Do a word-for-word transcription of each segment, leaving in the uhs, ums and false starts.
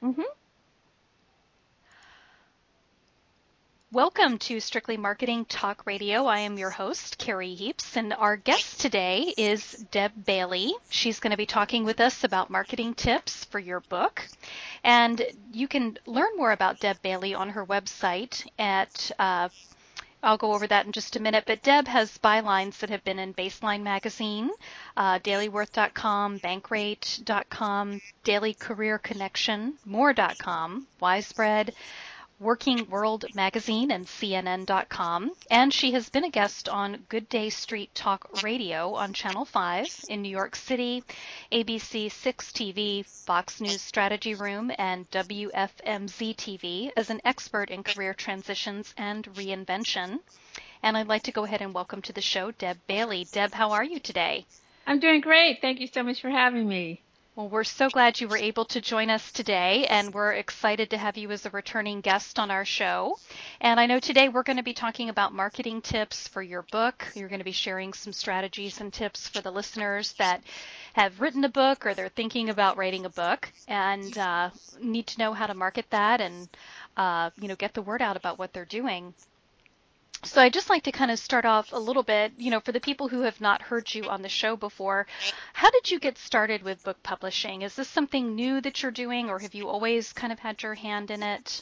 Mm-hmm. Welcome to Strictly Marketing Talk Radio. I am your host, Carrie Heaps, and our guest today is Deb Bailey. She's going to be talking with us about marketing tips for your book. And you can learn more about Deb Bailey on her website at uh, I'll go over that in just a minute, but Deb has bylines that have been in Baseline Magazine, uh, daily worth dot com, bankrate dot com, Daily Career Connection, more dot com, Wisebread, Working World Magazine, and C N N dot com. And she has been a guest on Good Day Street Talk Radio on Channel five in New York City, A B C six T V, Fox News Strategy Room, and W F M Z T V as an expert in career transitions and reinvention. And I'd like to go ahead and welcome to the show Deb Bailey. Deb, how are you today? I'm doing great. Thank you so much for having me. Well, we're so glad you were able to join us today, and we're excited to have you as a returning guest on our show. And I know today we're going to be talking about marketing tips for your book. You're going to be sharing some strategies and tips for the listeners that have written a book or they're thinking about writing a book and uh, need to know how to market that and uh, you know, get the word out about what they're doing. So I'd just like to kind of start off a little bit, you know, for the people who have not heard you on the show before, how did you get started with book publishing? Is this something new that you're doing, or have you always kind of had your hand in it?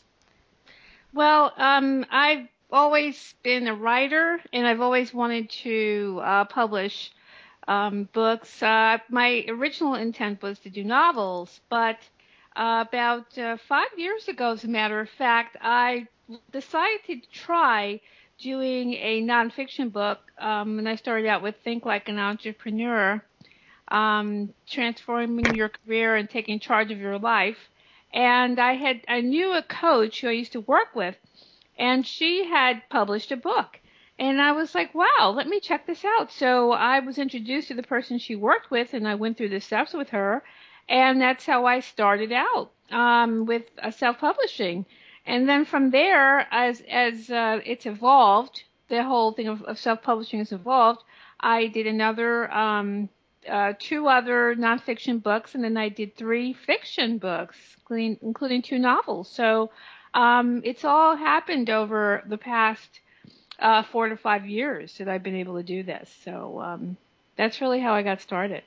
Well, um, I've always been a writer, and I've always wanted to uh, publish um, books. Uh, my original intent was to do novels, but uh, about uh, five years ago, as a matter of fact, I decided to try doing a nonfiction book, um, and I started out with Think Like an Entrepreneur. Um, transforming your career and taking charge of your life. And I had I knew a coach who I used to work with, and she had published a book. And I was like, wow, let me check this out. So I was introduced to the person she worked with, and I went through the steps with her. And that's how I started out um, with uh, self-publishing. And then from there, as as uh, it's evolved, the whole thing of, of self-publishing has evolved. I did another um, uh, two other nonfiction books, and then I did three fiction books, including, including two novels. So um, it's all happened over the past uh, four to five years that I've been able to do this. So um, that's really how I got started.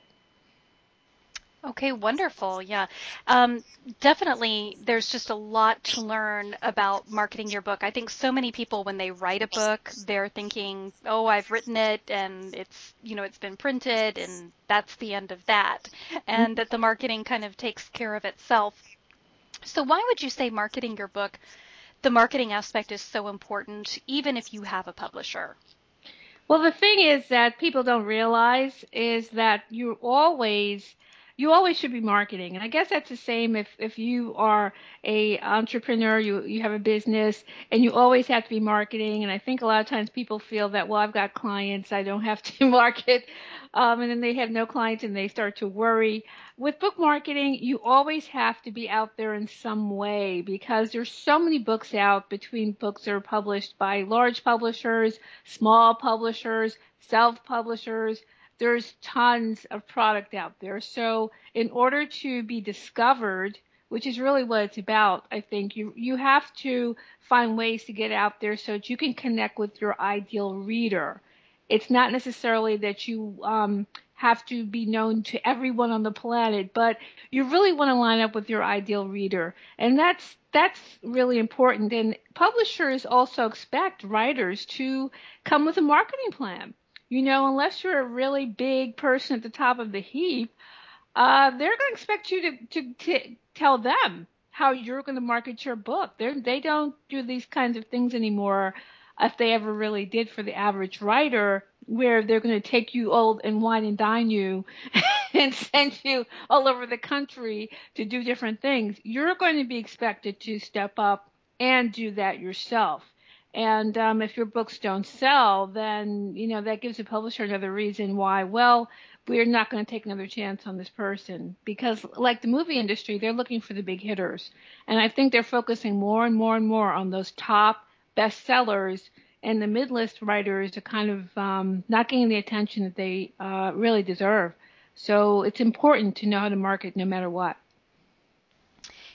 Okay, wonderful. Yeah. Um, definitely, there's just a lot to learn about marketing your book. I think so many people, when they write a book, they're thinking, oh, I've written it and it's, you know, it's been printed and that's the end of that. And that the marketing kind of takes care of itself. So why would you say marketing your book, the marketing aspect is so important, even if you have a publisher? Well, the thing is that people don't realize is that you always you always should be marketing. And I guess that's the same if if you are a entrepreneur, you you have a business and you always have to be marketing. And I think a lot of times people feel that, well, I've got clients, I don't have to market. Um, and then they have no clients and they start to worry. With book marketing, you always have to be out there in some way because there's so many books out between books that are published by large publishers, small publishers, self-publishers. There's tons of product out there. So in order to be discovered, which is really what it's about, I think you you have to find ways to get out there so that you can connect with your ideal reader. It's not necessarily that you um, have to be known to everyone on the planet, but you really want to line up with your ideal reader, and that's that's really important. And publishers also expect writers to come with a marketing plan. You know, unless you're a really big person at the top of the heap, uh, they're going to expect you to, to, to tell them how you're going to market your book. They're, they don't do these kinds of things anymore, if they ever really did for the average writer, where they're going to take you old and wine and dine you and send you all over the country to do different things. You're going to be expected to step up and do that yourself. And um, if your books don't sell, then you know that gives the publisher another reason why. Well, we're not going to take another chance on this person because, like the movie industry, they're looking for the big hitters, and I think they're focusing more and more and more on those top bestsellers, and the mid-list writers are kind of um, not getting the attention that they uh, really deserve. So it's important to know how to market no matter what.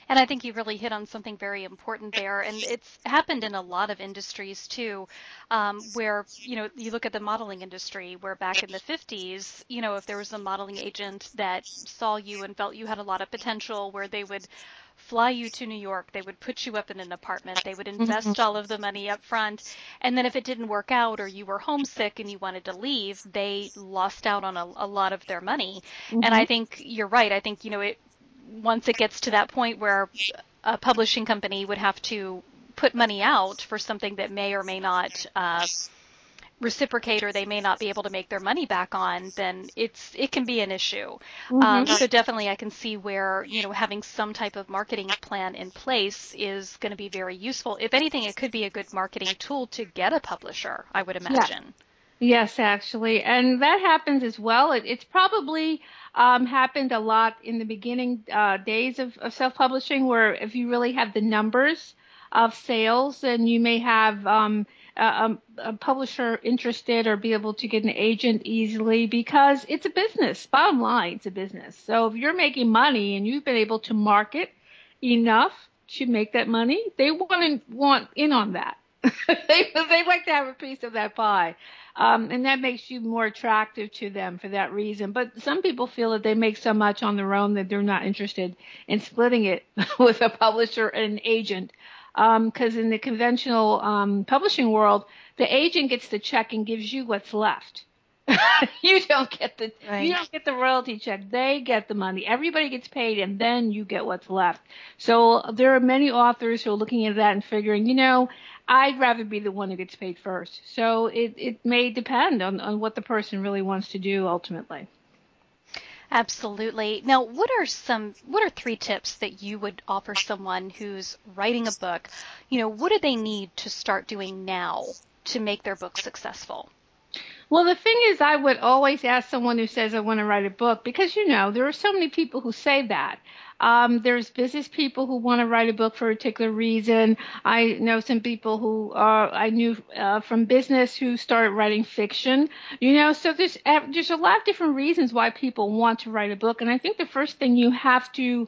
And I think you really hit on something very important there. And it's happened in a lot of industries too, um, where, you know, you look at the modeling industry, where back in the fifties, you know, if there was a modeling agent that saw you and felt you had a lot of potential, where they would fly you to New York, they would put you up in an apartment, they would invest all of the money up front. And then if it didn't work out or you were homesick and you wanted to leave, they lost out on a, a lot of their money. And Mm-hmm. I think you're right. I think, you know, it, once it gets to that point where a publishing company would have to put money out for something that may or may not uh, reciprocate, or they may not be able to make their money back on, then it's it can be an issue. Um, Mm-hmm. so definitely, I can see where, you know, having some type of marketing plan in place is going to be very useful. If anything, it could be a good marketing tool to get a publisher, I would Yeah. imagine. Yes, actually, and that happens as well. It, it's probably um, happened a lot in the beginning uh, days of, of self-publishing, where if you really have the numbers of sales, then you may have um, a, a a publisher interested or be able to get an agent easily because it's a business. Bottom line, it's a business. So if you're making money and you've been able to market enough to make that money, they want to want in on that. they they like to have a piece of that pie, um, and that makes you more attractive to them for that reason. But some people feel that they make so much on their own that they're not interested in splitting it with a publisher and an agent. Because um, in the conventional um, publishing world, the agent gets the check and gives you what's left. you don't get the you Right. don't get the royalty check. They get the money. Everybody gets paid, and then you get what's left. So there are many authors who are looking at that and figuring, you know, I'd rather be the one who gets paid first. So it it may depend on on what the person really wants to do ultimately. Absolutely. Now, what are some what are three tips that you would offer someone who's writing a book? You know, what do they need to start doing now to make their book successful? Well, the thing is, I would always ask someone who says I want to write a book because, you know, there are so many people who say that. Um, there's business people who want to write a book for a particular reason. I know some people who uh, I knew uh, from business who started writing fiction. You know, so there's uh, there's a lot of different reasons why people want to write a book, and I think the first thing you have to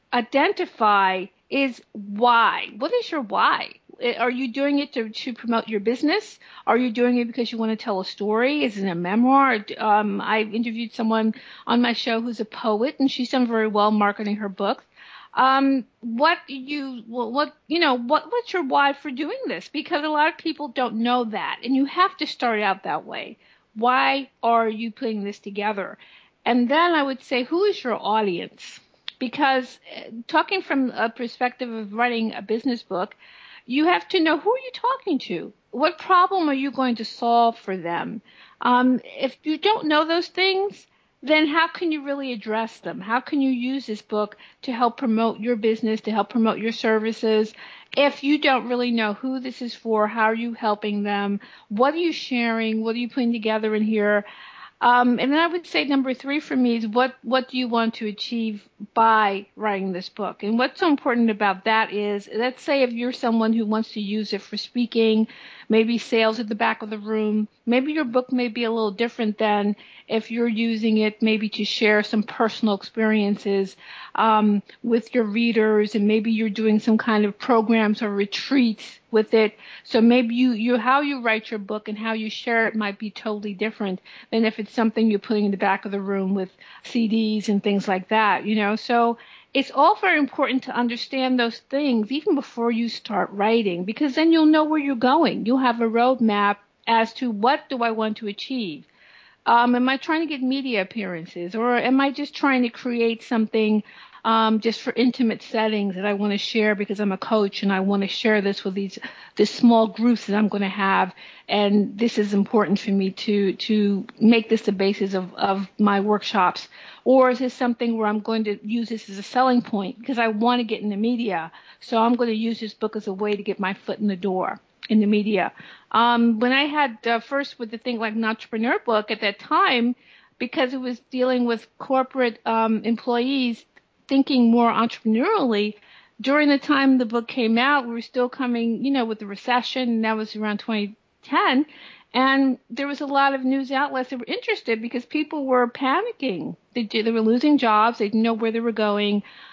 identify is why. What is your why? Are you doing it to, to promote your business? Are you doing it because you want to tell a story? Is it a memoir? Um, I interviewed someone on my show who's a poet, and she's done very well marketing her book. Um, what you, what, you know, what, what's your why for doing this? Because a lot of people don't know that, and you have to start out that way. Why are you putting this together? And then I would say, who is your audience? Because uh, talking from a perspective of writing a business book, you have to know, who are you talking to? What problem are you going to solve for them? Um, if you don't know those things, then how can you really address them? How can you use this book to help promote your business, to help promote your services? If you don't really know who this is for, how are you helping them? What are you sharing? What are you putting together in here? Um, and then I would say number three for me is what, what do you want to achieve by writing this book? And what's so important about that is, let's say if you're someone who wants to use it for speaking, maybe sales at the back of the room, maybe your book may be a little different than if you're using it maybe to share some personal experiences um, with your readers, and maybe you're doing some kind of programs or retreats with it. So maybe you, you how you write your book and how you share it might be totally different than if it's something you're putting in the back of the room with C Ds and things like that, you know. So it's all very important to understand those things even before you start writing, because then you'll know where you're going. You'll have a roadmap as to what do I want to achieve. Um, am I trying to get media appearances, or am I just trying to create something um, just for intimate settings that I want to share because I'm a coach and I want to share this with these this small groups that I'm going to have, and this is important for me to to make this the basis of, of my workshops, or is this something where I'm going to use this as a selling point because I want to get in the media, so I'm going to use this book as a way to get my foot in the door in the media. Um, when I had uh, first with the thing like an entrepreneur book at that time, because it was dealing with corporate um, employees thinking more entrepreneurially, during the time the book came out, we were still coming, you know, with the recession, and that was around twenty ten. And there was a lot of news outlets that were interested because people were panicking. They, they were losing jobs. They didn't know where they were going.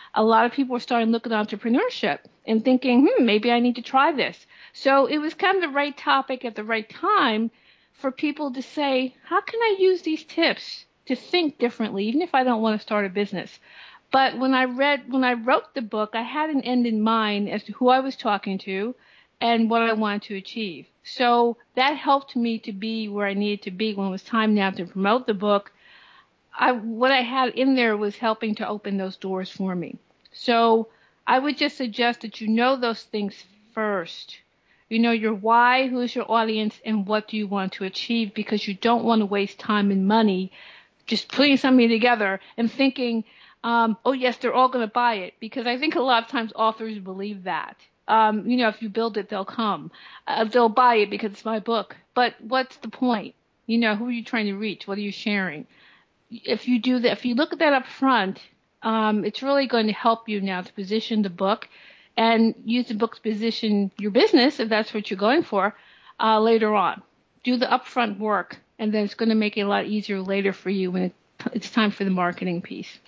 a lot of people were starting to look at entrepreneurship and thinking, hmm, maybe I need to try this. So it was kind of the right topic at the right time for people to say, how can I use these tips to think differently, even if I don't want to start a business? But when I read, when I wrote the book, I had an end in mind as to who I was talking to and what I wanted to achieve. So that helped me to be where I needed to be when it was time now to promote the book. I, what I had in there was helping to open those doors for me. So I would just suggest that you know those things first. You know your why, who's your audience, and what do you want to achieve, because you don't want to waste time and money just putting something together and thinking, um, oh, yes, they're all going to buy it. Because I think a lot of times authors believe that. Um, you know, if you build it, they'll come. Uh, they'll buy it because it's my book. But what's the point? You know, who are you trying to reach? What are you sharing? If you do that, if you look at that up front, um, it's really going to help you now to position the book and use the book to position your business, if that's what you're going for, uh, later on. Do the upfront work, and then it's going to make it a lot easier later for you when it, it's time for the marketing piece.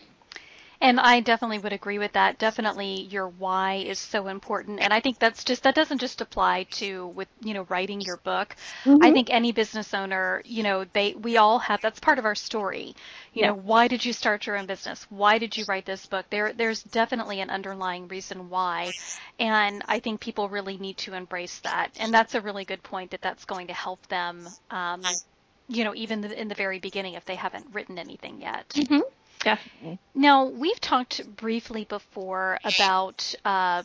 And I definitely would agree with that. Definitely your why is so important. And I think that's just, that doesn't just apply to with, you know, writing your book. I Mm-hmm. think any business owner, you know, they, we all have, that's part of our story. You Yeah. know, why did you start your own business? Why did you write this book? There, there's definitely an underlying reason why. And I think people really need to embrace that. And that's a really good point, that that's going to help them, um, you know, even in the very beginning if they haven't written anything yet. Mm-hmm. Definitely. Now, we've talked briefly before about, uh,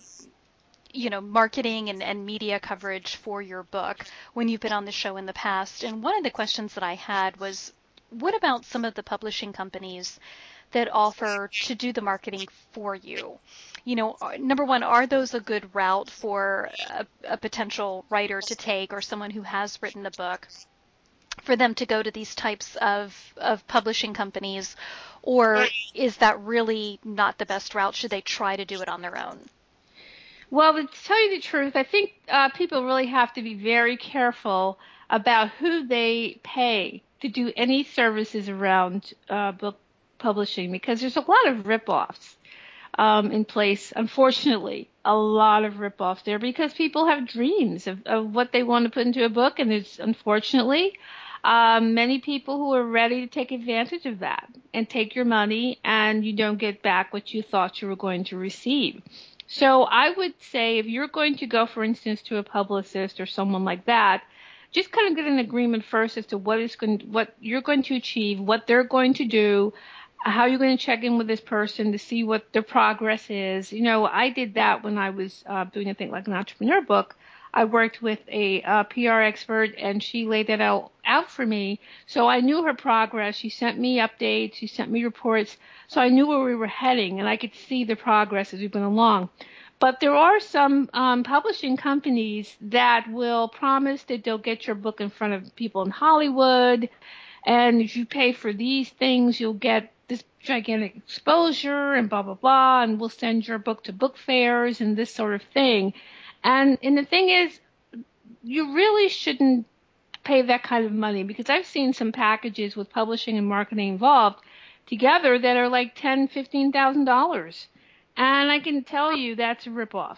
you know, marketing and, and media coverage for your book when you've been on the show in the past. And one of the questions that I had was, what about some of the publishing companies that offer to do the marketing for you? You know, number one, are those a good route for a, a potential writer to take, or someone who has written a book, for them to go to these types of, of publishing companies, or is that really not the best route? Should they try to do it on their own? Well, to tell you the truth, I think uh, people really have to be very careful about who they pay to do any services around uh, book publishing, because there's a lot of ripoffs um, in place. Unfortunately, a lot of ripoffs there because people have dreams of, of what they want to put into a book, and there's unfortunately um, many people who are ready to take advantage of that and take your money, and you don't get back what you thought you were going to receive. So I would say if you're going to go, for instance, to a publicist or someone like that, just kind of get an agreement first as to what is going, what you're going to achieve, what they're going to do, how you're going to check in with this person to see what their progress is. You know, I did that when I was uh, doing a thing like an entrepreneur book. I worked with a uh, P R expert, and she laid that out, out for me. So I knew her progress. She sent me updates. She sent me reports. So I knew where we were heading, and I could see the progress as we went along. But there are some um, publishing companies that will promise that they'll get your book in front of people in Hollywood, and if you pay for these things, you'll get this gigantic exposure and blah, blah, blah, and we'll send your book to book fairs and this sort of thing. And, and the thing is, you really shouldn't pay that kind of money, because I've seen some packages with publishing and marketing involved together that are like ten, fifteen thousand dollars, and I can tell you that's a ripoff.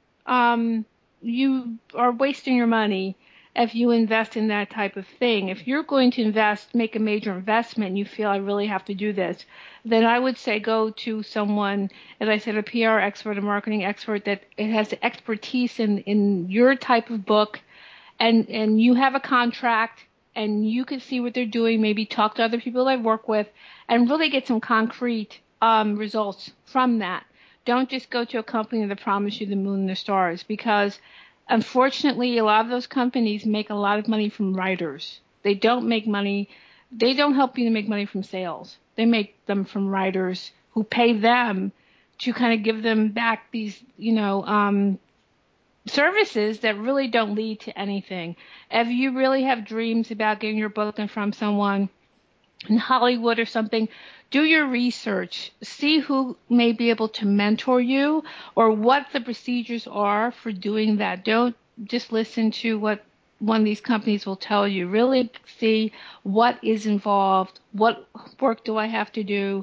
Um, you are wasting your money if you invest in that type of thing. If you're going to invest, make a major investment, and you feel I really have to do this, then I would say go to someone, as I said, a P R expert, a marketing expert that it has expertise in in your type of book, and and you have a contract, and you can see what they're doing, maybe talk to other people I work with, and really get some concrete um, results from that. Don't just go to a company that promise you the moon and the stars, because unfortunately a lot of those companies make a lot of money from writers. They don't make money, they don't help you to make money from sales. They make them from writers who pay them to kind of give them back these, you know, um, services that really don't lead to anything. If you really have dreams about getting your book in from someone in Hollywood or something, do your research. See who may be able to mentor you or what the procedures are for doing that. Don't just listen to what one of these companies will tell you. Really see what is involved. What work do I have to do?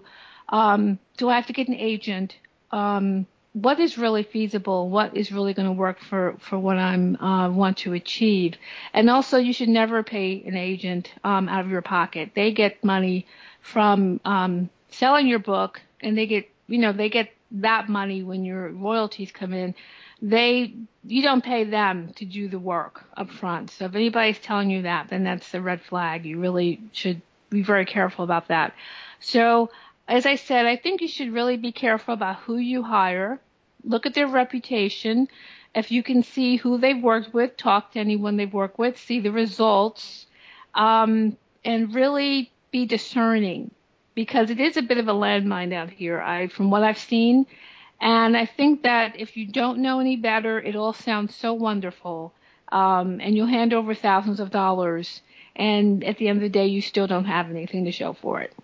Um, do I have to get an agent? Um, what is really feasible? What is really going to work for, for what I'm uh, want to achieve? And also, you should never pay an agent um, out of your pocket. They get money from um, selling your book, and they get you know they get that money when your royalties come in. They You don't pay them to do the work up front. So if anybody's telling you that, then that's a red flag. You really should be very careful about that. So as I said, I think you should really be careful about who you hire. Look at their reputation. If you can see who they've worked with, talk to anyone they've worked with, see the results, um, and really be discerning because it is a bit of a landmine out here. I, from what I've seen, and I think that if you don't know any better, it all sounds so wonderful, um, and you'll hand over thousands of dollars, and at the end of the day, you still don't have anything to show for it.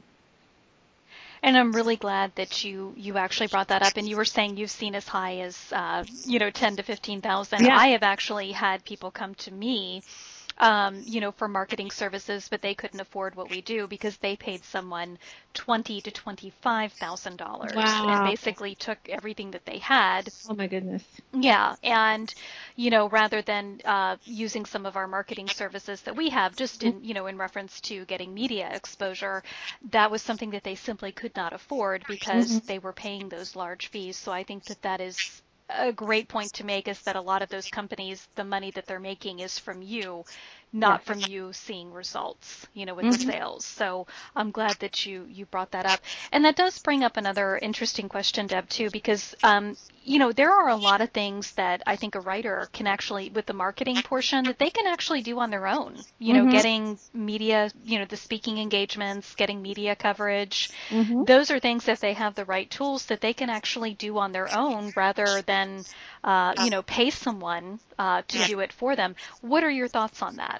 And I'm really glad that you you actually brought that up. And you were saying you've seen as high as uh, you know ten to fifteen thousand. Yeah. I have actually had people come to me, um, you know, for marketing services, but they couldn't afford what we do because they paid someone twenty to twenty five thousand dollars and Wow. basically took everything that they had. Oh my goodness. Yeah, and you know, rather than uh, using some of our marketing services that we have, just in you know, in reference to getting media exposure, that was something that they simply could not afford Mm-hmm. because they were paying those large fees. So I think that that is a great point to make is that a lot of those companies, the money that they're making is from you, Yes. not from you seeing results, you know, with the Mm-hmm. sales. So I'm glad that you you brought that up. And that does bring up another interesting question, Deb, too, because um, you know, there are a lot of things that I think a writer can actually, with the marketing portion, that they can actually do on their own. You know, Mm-hmm. getting media, you know, the speaking engagements, getting media coverage. Mm-hmm. Those are things that they have the right tools that they can actually do on their own rather than, uh, you know, pay someone uh, to do it for them. What are your thoughts on that?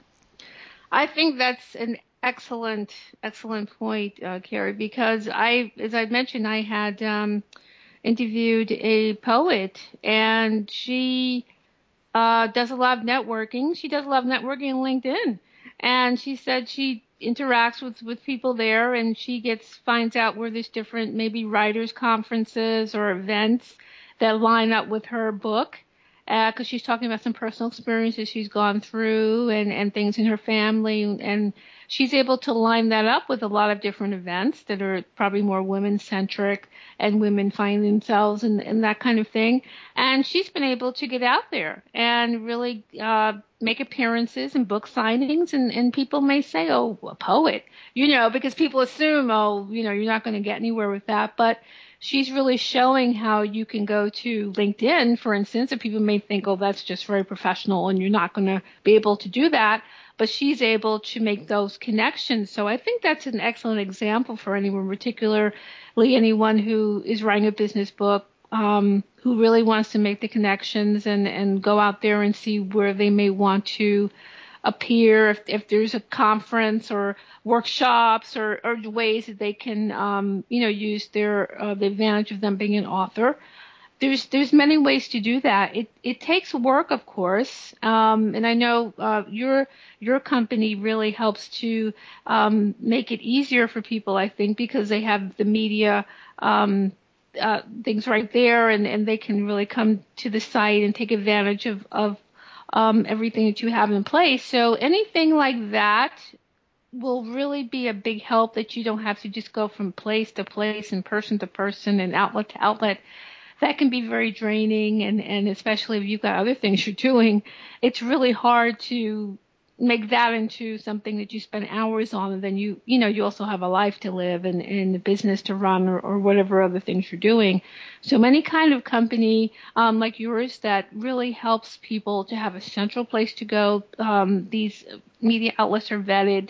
I think that's an excellent, excellent point, uh, Carrie, because I, as I mentioned, I had um, interviewed a poet, and she uh, does a lot of networking. She does a lot of networking on LinkedIn, and she said she interacts with with people there, and she gets finds out where there's different maybe writers conferences or events that line up with her book, because she's talking about some personal experiences she's gone through and and things in her family, and she's able to line that up with a lot of different events that are probably more women centric and women find themselves and, and that kind of thing. And she's been able to get out there and really uh, make appearances and book signings. And, and people may say, oh, a poet, you know, because people assume, oh, you know, you're not going to get anywhere with that. But she's really showing how you can go to LinkedIn, for instance, and people may think, oh, that's just very professional and you're not going to be able to do that. But she's able to make those connections. So I think that's an excellent example for anyone, particularly anyone who is writing a business book, um, who really wants to make the connections and, and go out there and see where they may want to appear, if, if there's a conference or workshops or, or ways that they can, um, you know, use their uh, the advantage of them being an author. There's there's many ways to do that. It it takes work, of course, um, and I know uh, your your company really helps to um, make it easier for people. I think because they have the media um, uh, things right there, and, and they can really come to the site and take advantage of of um, everything that you have in place. So anything like that will really be a big help that you don't have to just go from place to place and person to person and outlet to outlet. That can be very draining, and, and especially if you've got other things you're doing, it's really hard to make that into something that you spend hours on, and then you you know you also have a life to live and, and a business to run, or, or whatever other things you're doing. So any kind of company um, like yours that really helps people to have a central place to go. Um, these media outlets are vetted.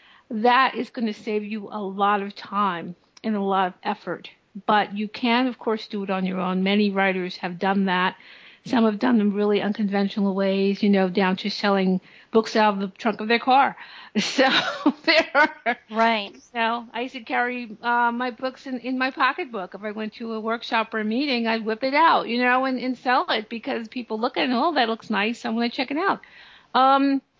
That is going to save you a lot of time and a lot of effort. But you can, of course, do it on your own. Many writers have done that. Some have done them really unconventional ways, you know, down to selling books out of the trunk of their car. So there are, Right. you know, I used to carry uh, my books in, in my pocketbook. If I went to a workshop or a meeting, I'd whip it out, you know, and, and sell it because people look at it, oh, that looks nice. I want to check it out. Um,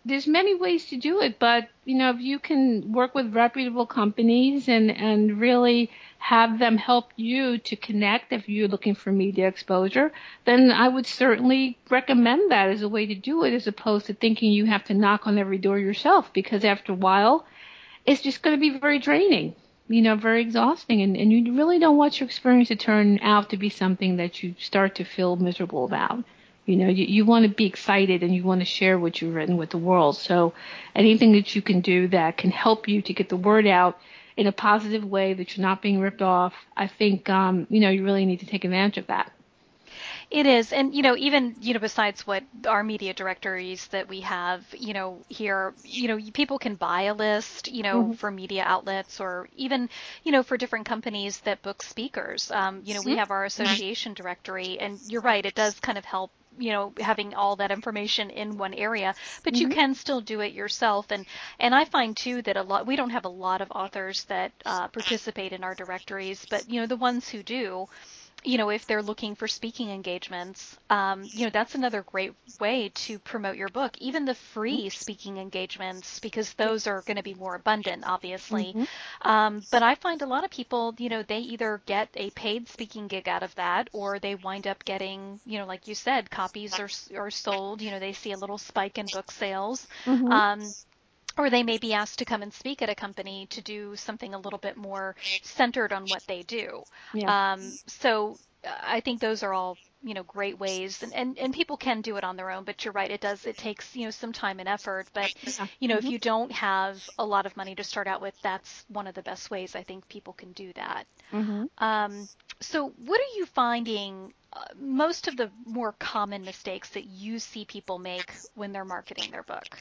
there's many ways to do it, but you know, if you can work with reputable companies and and really have them help you to connect if you're looking for media exposure, then I would certainly recommend that as a way to do it, as opposed to thinking you have to knock on every door yourself, because after a while it's just going to be very draining, you know, very exhausting, and, and you really don't want your experience to turn out to be something that you start to feel miserable about. You know, you, you want to be excited and you want to share what you've written with the world. So anything that you can do that can help you to get the word out in a positive way, that you're not being ripped off, I think, um, you know, you really need to take advantage of that. It is. And, you know, even, you know, besides what our media directories that we have, you know, here, you know, people can buy a list, you know, Mm-hmm. for media outlets or even, you know, for different companies that book speakers. Um, you know, we have our association directory, and you're right, it does kind of help, you know, having all that information in one area, but you Mm-hmm. can still do it yourself. And and I find too that a lot, we don't have a lot of authors that uh, participate in our directories, but you know, the ones who do, you know, if they're looking for speaking engagements, um, you know, that's another great way to promote your book. Even the free speaking engagements, because those are going to be more abundant, obviously. Mm-hmm. Um, but I find a lot of people, you know, they either get a paid speaking gig out of that, or they wind up getting, you know, like you said, copies are are sold. You know, they see a little spike in book sales. Mm-hmm. Um, or they may be asked to come and speak at a company to do something a little bit more centered on what they do. Yeah. Um, so uh, I think those are all, you know, great ways, and, and, and people can do it on their own, but you're right, it does, it takes, you know, some time and effort. But, Yeah. you know, if Mm-hmm. you don't have a lot of money to start out with, that's one of the best ways I think people can do that. Mm-hmm. Um, so what are you finding uh, most of the more common mistakes that you see people make when they're marketing their book?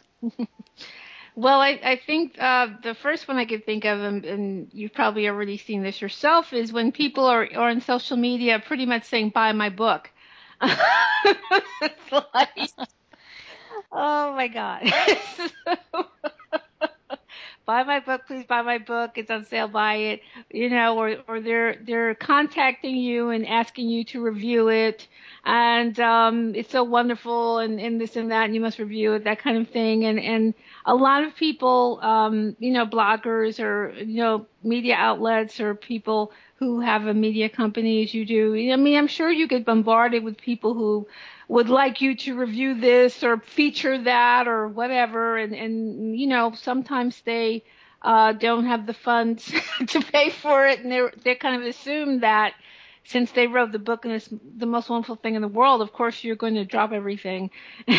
Well, I, I think uh, the first one I could think of, and, and you've probably already seen this yourself, is when people are, are on social media pretty much saying, buy my book. It's like, oh my God. Buy my book, please buy my book. It's on sale, buy it. You know, or or they're they're contacting you and asking you to review it, and um, it's so wonderful, and, and this and that, and you must review it, that kind of thing. And and a lot of people, um, you know, bloggers or you know, media outlets or people who have a media company as you do. I mean, I'm sure you get bombarded with people who would like you to review this or feature that or whatever, and and you know, sometimes they uh don't have the funds to pay for it, and they they kind of assume that since they wrote the book and it's the most wonderful thing in the world, of course you're going to drop everything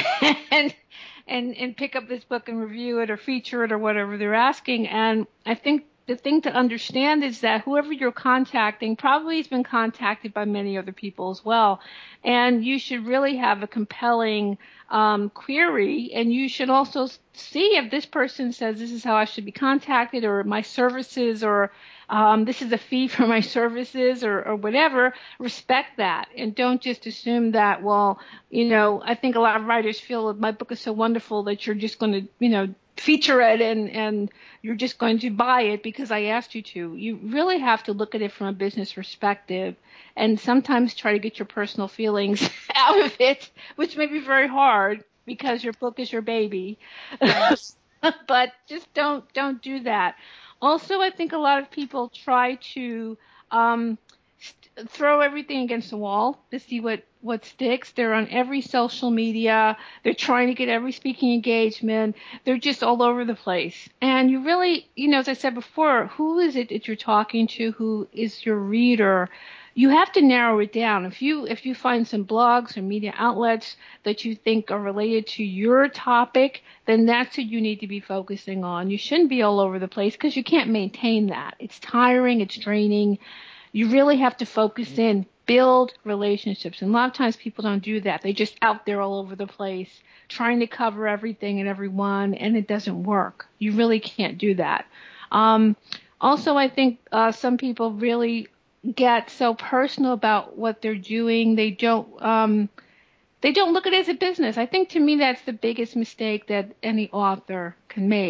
and and and pick up this book and review it or feature it or whatever they're asking. And I think the thing to understand is that whoever you're contacting probably has been contacted by many other people as well. And you should really have a compelling um, query, and you should also see if this person says this is how I should be contacted, or my services, or um, this is a fee for my services, or, or whatever. Respect that, and don't just assume that, well, you know, I think a lot of writers feel that my book is so wonderful that you're just going to, you know, feature it and, and you're just going to buy it because I asked you to. You really have to look at it from a business perspective and sometimes try to get your personal feelings out of it, which may be very hard because your book is your baby. Right. But just don't don't do that. Also, I think a lot of people try to um, st- throw everything against the wall to see what what sticks. They're on every social media. They're trying to get every speaking engagement. They're just all over the place. And you really, you know, as I said before, who is it that you're talking to? Who is your reader? You have to narrow it down. If you if you find some blogs or media outlets that you think are related to your topic, then that's what you need to be focusing on. You shouldn't be all over the place because you can't maintain that. It's tiring, it's draining. You really have to focus in, build relationships. And a lot of times people don't do that. They just out there all over the place trying to cover everything and everyone, and it doesn't work. You really can't do that. Um, also, I think uh, some people really get so personal about what they're doing. They don't um, they don't look at it as a business. I think to me that's the biggest mistake that any author can make.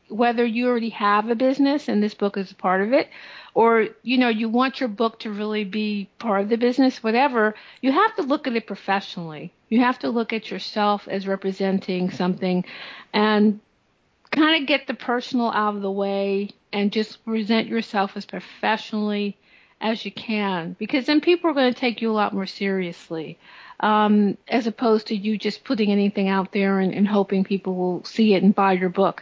whether you already have a business and this book is a part of it, or, you know, you want your book to really be part of the business, whatever, you have to look at it professionally. You have to look at yourself as representing something and kind of get the personal out of the way and just present yourself as professionally as you can, because then people are going to take you a lot more seriously, um, as opposed to you just putting anything out there and, and hoping people will see it and buy your book.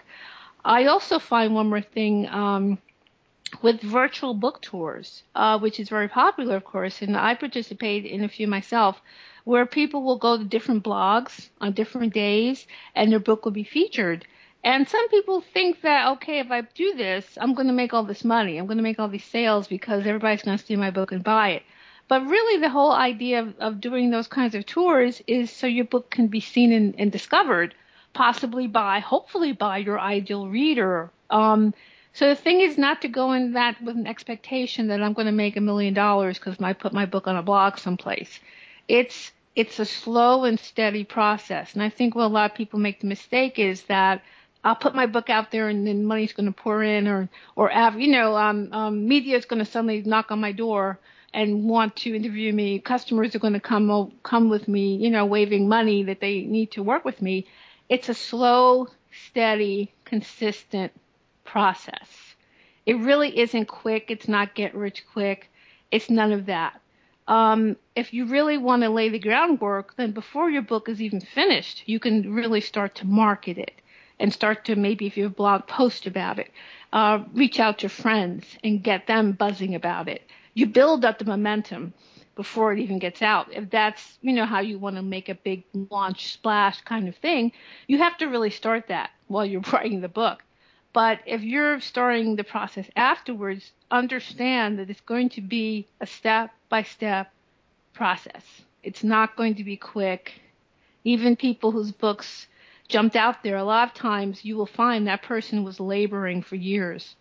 I also find one more thing, um, with virtual book tours, uh, which is very popular, of course, and I participate in a few myself, where people will go to different blogs on different days and their book will be featured. And some people think that, okay, if I do this, I'm going to make all this money. I'm going to make all these sales because everybody's going to see my book and buy it. But really, the whole idea of, of doing those kinds of tours is so your book can be seen and, and discovered, possibly by, hopefully by your ideal reader. Um, so the thing is not to go in that with an expectation that I'm going to make a million dollars because I put my book on a blog someplace. It's it's a slow and steady process. And I think what a lot of people make the mistake is that I'll put my book out there and then money's going to pour in, or or you know, um, um, media is going to suddenly knock on my door and want to interview me. Customers are going to come come with me, you know, waving money that they need to work with me. It's a slow, steady, consistent process. It really isn't quick. It's not get rich quick. It's none of that. Um, if you really want to lay the groundwork, then before your book is even finished, you can really start to market it and start to, maybe if you have a blog, post about it, uh, reach out to friends and get them buzzing about it. You build up the momentum before it even gets out. If that's, you know, how you want to make a big launch splash kind of thing, you have to really start that while you're writing the book. But if you're starting the process afterwards, understand that it's going to be a step-by-step process. It's not going to be quick. Even people whose books jumped out there, a lot of times you will find that person was laboring for years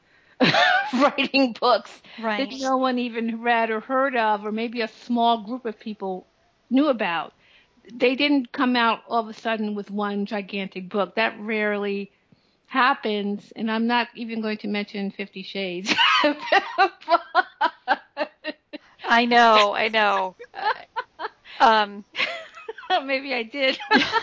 writing books that Right. no one even read or heard of, or maybe a small group of people knew about. They didn't come out all of a sudden with one gigantic book. That rarely happens, and I'm not even going to mention Fifty Shades. I know, I know. Um, Maybe I did.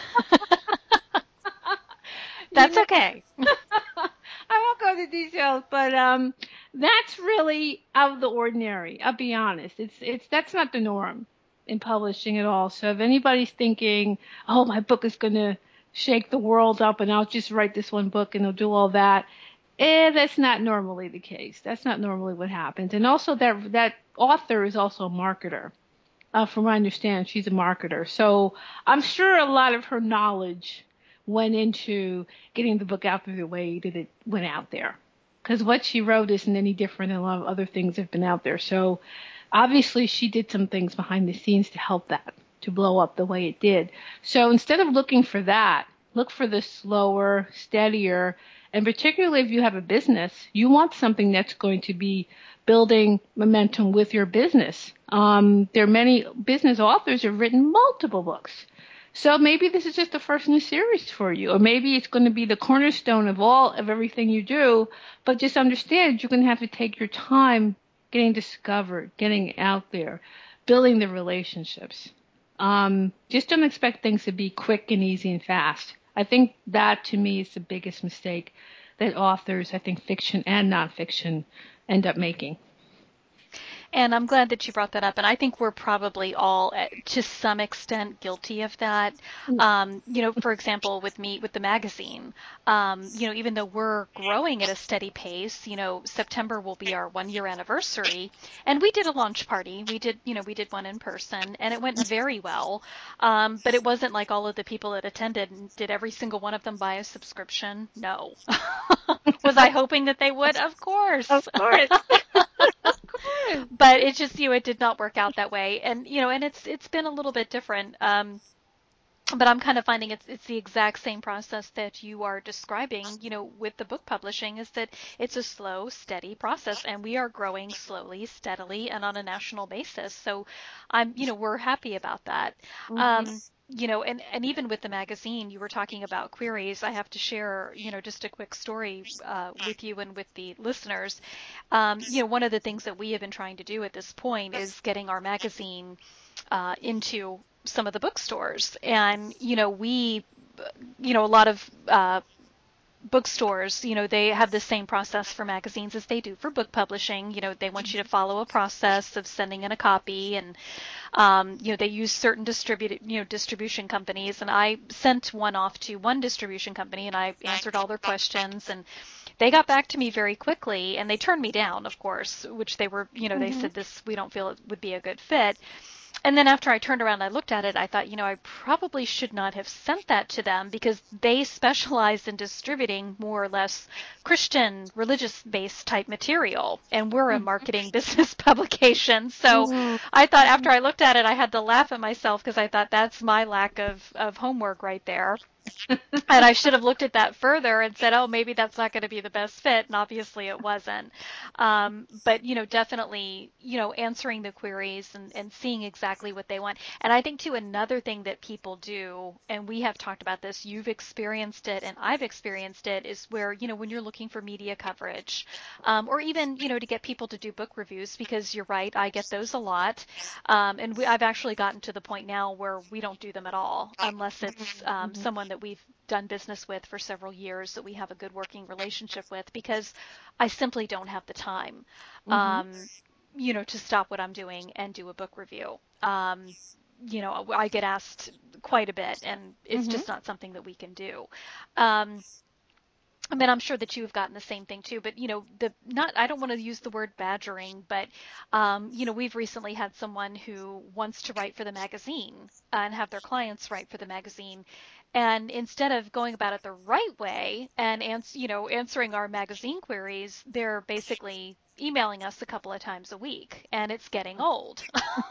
You that's know, okay. I won't go into details, but um, that's really out of the ordinary. I'll be honest. It's it's that's not the norm in publishing at all. So if anybody's thinking, oh, my book is going to shake the world up, and I'll just write this one book and I'll do all that, eh, that's not normally the case. That's not normally what happens. And also, that that author is also a marketer. Uh, from what I understand, she's a marketer. So I'm sure a lot of her knowledge went into getting the book out there the way that it went out there. Because what she wrote isn't any different than a lot of other things that have been out there. So obviously she did some things behind the scenes to help that, to blow up the way it did. So instead of looking for that, look for the slower, steadier, and particularly if you have a business, you want something that's going to be building momentum with your business. Um, there are many business authors who have written multiple books. So maybe this is just the first in a series for you, or maybe it's going to be the cornerstone of all of everything you do. But just understand you're going to have to take your time getting discovered, getting out there, building the relationships. Um, just don't expect things to be quick and easy and fast. I think that to me is the biggest mistake that authors, I think fiction and nonfiction, end up making. And I'm glad that you brought that up. And I think we're probably all, uh, to some extent, guilty of that. Um, you know, for example, with me, with the magazine, um, you know, even though we're growing at a steady pace, you know, September will be our one year anniversary. And we did a launch party. We did, you know, we did one in person and it went very well. Um, but it wasn't like all of the people that attended, and did every single one of them buy a subscription? No. Was I hoping that they would? Of Of course. course. Of course. But it just, you know, it did not work out that way. And, you know, and it's it's been a little bit different. Um, but I'm kind of finding it's it's the exact same process that you are describing, you know, with the book publishing, is that it's a slow, steady process, and we are growing slowly, steadily, and on a national basis. So I'm, you know, we're happy about that. Mhm. Um, you know, and, and even with the magazine, you were talking about queries. I have to share, you know, just a quick story uh, with you and with the listeners. Um, you know, one of the things that we have been trying to do at this point is getting our magazine uh, into some of the bookstores. And, you know, we, you know, a lot of uh, bookstores, you know, they have the same process for magazines as they do for book publishing. You know, they want you to follow a process of sending in a copy, and um, you know, they use certain distribute, you know, distribution companies. And I sent one off to one distribution company, and I answered all their questions, and they got back to me very quickly, and they turned me down, of course, which they were, you know, they Mhm. said this, we don't feel it would be a good fit. And then after I turned around and I looked at it, I thought, you know, I probably should not have sent that to them, because they specialize in distributing more or less Christian, religious based type material. And we're a marketing business publication. So Mhm. I thought after Mhm. I looked at it, I had to laugh at myself, because I thought that's my lack of, of homework right there. And I should have looked at that further and said, oh, maybe that's not going to be the best fit. And obviously it wasn't. Um, but, you know, definitely, you know, answering the queries and, and seeing exactly what they want. And I think, too, another thing that people do, and we have talked about this, you've experienced it and I've experienced it, is where, you know, when you're looking for media coverage, um, or even, you know, to get people to do book reviews, because you're right, I get those a lot. Um, and we, I've actually gotten to the point now where we don't do them at all, unless it's um, Mhm. someone that we've done business with for several years, that we have a good working relationship with, because I simply don't have the time, Mhm. um, you know, to stop what I'm doing and do a book review. Um, you know, I get asked quite a bit, and it's Mhm. just not something that we can do. Um, I mean, I'm sure that you've gotten the same thing too, but you know, the not I don't want to use the word badgering, but um, you know, we've recently had someone who wants to write for the magazine and have their clients write for the magazine, and instead of going about it the right way and ans- you know, answering our magazine queries, they're basically emailing us a couple of times a week, and it's getting old.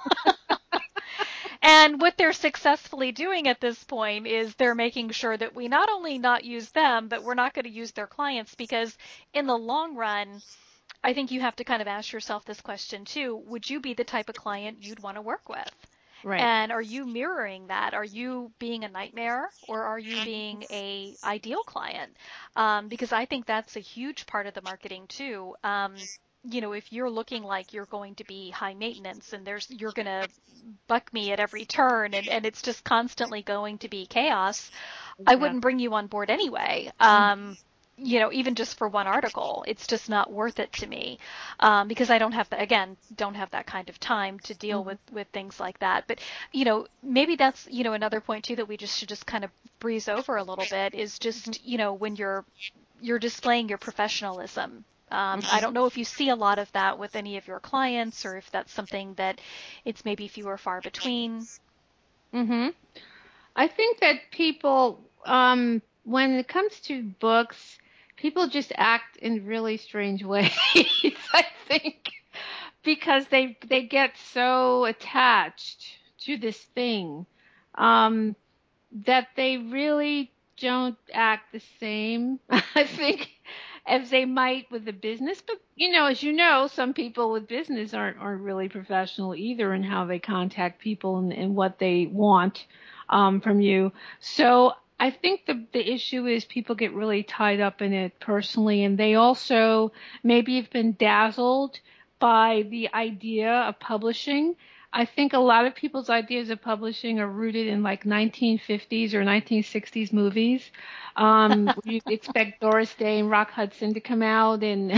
And what they're successfully doing at this point is they're making sure that we not only not use them, but we're not going to use their clients, because in the long run, I think you have to kind of ask yourself this question too. Would you be the type of client you'd want to work with? Right. And are you mirroring that? Are you being a nightmare, or are you being a ideal client? Um, because I think that's a huge part of the marketing too. Um, you know, if you're looking like you're going to be high maintenance, and there's you're going to buck me at every turn, and, and it's just constantly going to be chaos, I wouldn't Exactly. bring you on board anyway. Mhm. Um, you know, even just for one article, it's just not worth it to me, um, because I don't have the, again, don't have that kind of time to deal with Mhm. with things like that. But you know, maybe that's, you know, another point too that we just should just kind of breeze over a little bit, is Mhm. just, you know, when you're you're displaying your professionalism. Um, I Mhm. don't know if you see a lot of that with any of your clients, or if that's something that it's maybe few or far between. Mhm. I think that people, um, when it comes to books, people just act in really strange ways. I think because they they get so attached to this thing, um, that they really don't act the same. I think as they might with the business, but you know, as you know, some people with business aren't aren't really professional either in how they contact people and, and what they want um, from you. So I think the the issue is people get really tied up in it personally, and they also maybe have been dazzled by the idea of publishing. I think a lot of people's ideas of publishing are rooted in like nineteen fifties or nineteen sixties movies. Um, you expect Doris Day and Rock Hudson to come out, and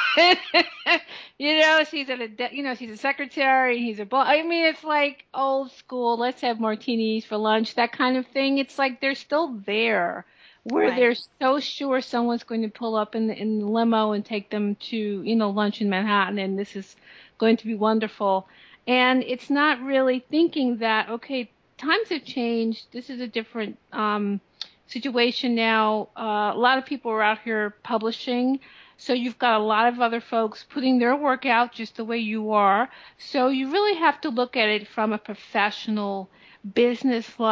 you know she's a you know she's a secretary. He's a boss. I mean, it's like old school. Let's have martinis for lunch, that kind of thing. It's like they're still there, where they're Right. so sure someone's going to pull up in the, in the limo and take them to you know lunch in Manhattan, and this is going to be wonderful. And it's not really thinking that, okay, times have changed. This is a different um, situation now. Uh, a lot of people are out here publishing. So you've got a lot of other folks putting their work out just the way you are. So you really have to look at it from a professional, business-like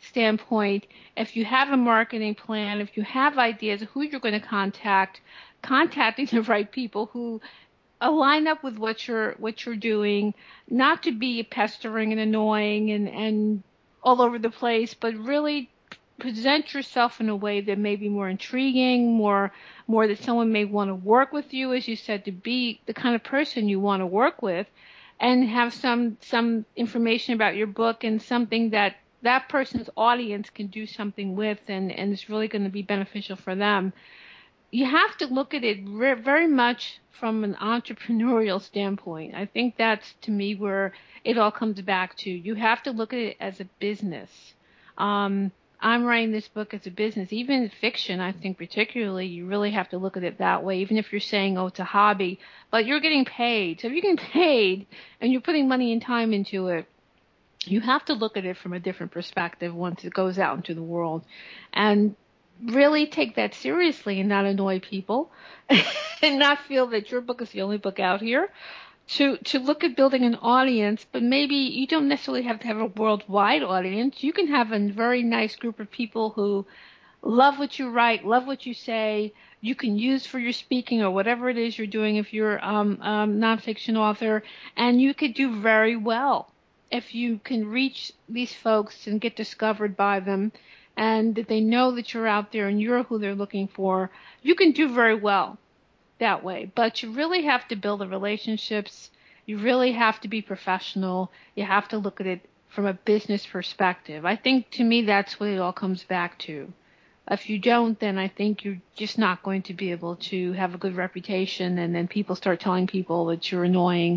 standpoint, if you have a marketing plan, if you have ideas of who you're going to contact, contacting the right people who align up with what you're what you're doing, not to be pestering and annoying and and all over the place, but really present yourself in a way that may be more intriguing, more more that someone may want to work with you, as you said, to be the kind of person you want to work with, and have some some information about your book and something that that person's audience can do something with and and is really going to be beneficial for them. You have to look at it re- very much from an entrepreneurial standpoint. I think that's to me where it all comes back to. You have to look at it as a business. Um, I'm writing this book as a business. Even in fiction, I think particularly, you really have to look at it that way. Even if you're saying, oh, it's a hobby, but you're getting paid. So if you're getting paid and you're putting money and time into it, you have to look at it from a different perspective once it goes out into the world. And really take that seriously and not annoy people and not feel that your book is the only book out here. To to look at building an audience, but maybe you don't necessarily have to have a worldwide audience. You can have a very nice group of people who love what you write, love what you say, you can use for your speaking or whatever it is you're doing if you're um, um, nonfiction author, and you could do very well if you can reach these folks and get discovered by them, and that they know that you're out there and you're who they're looking for. You can do very well that way, but you really have to build the relationships. You really have to be professional. You have to look at it from a business perspective. I think to me that's what it all comes back to. If you don't, then I think you're just not going to be able to have a good reputation, and then people start telling people that you're annoying.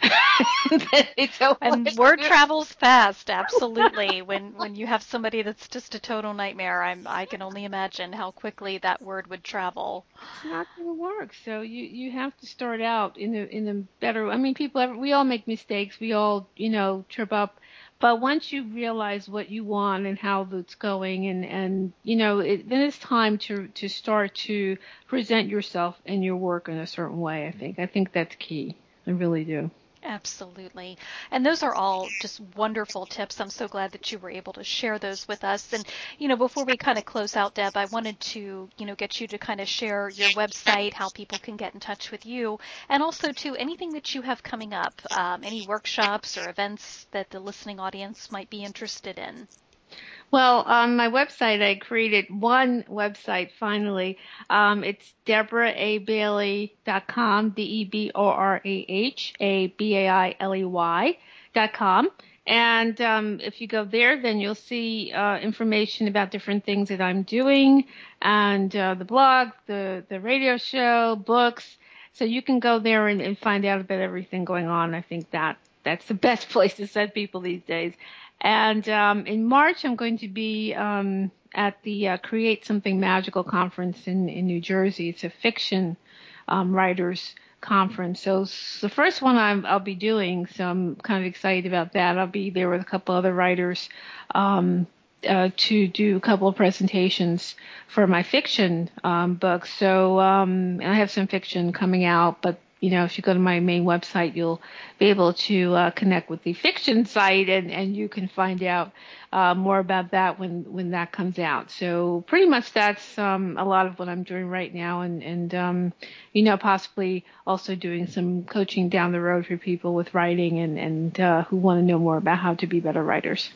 It's And word travels fast, absolutely. When when you have somebody that's just a total nightmare, I'm I can only imagine how quickly that word would travel. it's not going to work. So you you have to start out in a in a better. I mean, people ever, we all make mistakes. We all, you know, trip up. But once you realize what you want and how it's going, and and you know, it, then it's time to to start to present yourself and your work in a certain way. I think I think that's key. I really do. Absolutely. And those are all just wonderful tips. I'm so glad that you were able to share those with us. And, you know, before we kind of close out, Deb, I wanted to, you know, get you to kind of share your website, how people can get in touch with you, and also to anything that you have coming up, um, any workshops or events that the listening audience might be interested in. Well, on my website, I created one website finally. Um, it's deborah a bailey dot com, D E B O R A H, A B A I L E Y dot com. And um, if you go there, then you'll see uh, information about different things that I'm doing, and uh, the blog, the, the radio show, books. So you can go there and, and find out about everything going on. I think that that's the best place to send people these days. And um, in March, I'm going to be um, at the uh, Create Something Magical conference in, in New Jersey. It's a fiction um, writers conference. So it's the first one I'm, I'll be doing, so I'm kind of excited about that. I'll be there with a couple other writers um, uh, to do a couple of presentations for my fiction um, books. So um, and I have some fiction coming out, but you know, if you go to my main website, you'll be able to uh, connect with the fiction site, and, and you can find out uh, more about that when, when that comes out. So pretty much that's um, a lot of what I'm doing right now, and, and um, you know, possibly also doing some coaching down the road for people with writing and, and uh, who want to know more about how to be better writers.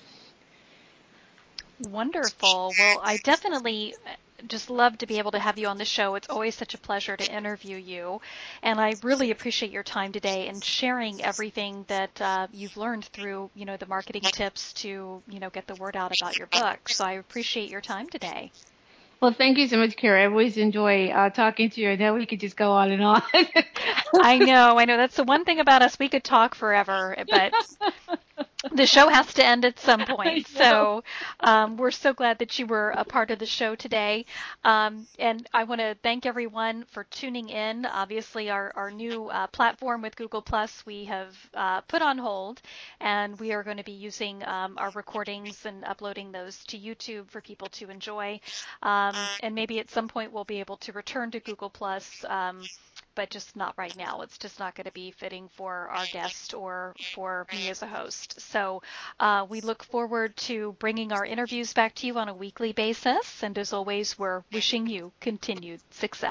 Wonderful. Well, I definitely just love to be able to have you on the show. It's always such a pleasure to interview you. And I really appreciate your time today and sharing everything that uh, you've learned through, you know, the marketing tips to, you know, get the word out about your book. So I appreciate your time today. Well, thank you so much, Kara. I always enjoy uh, talking to you. I know we could just go on and on. I know, I know. That's the one thing about us. We could talk forever, but the show has to end at some I point. know. So um, we're so glad that you were a part of the show today. Um, and I want to thank everyone for tuning in. Obviously, our, our new uh, platform with Google Plus, we have uh, put on hold, and we are going to be using um, our recordings and uploading those to YouTube for people to enjoy. Um, and maybe at some point we'll be able to return to Google Plus. Um, but just not right now. It's just not going to be fitting for our guest or for me as a host. So uh, we look forward to bringing our interviews back to you on a weekly basis. And as always, we're wishing you continued success.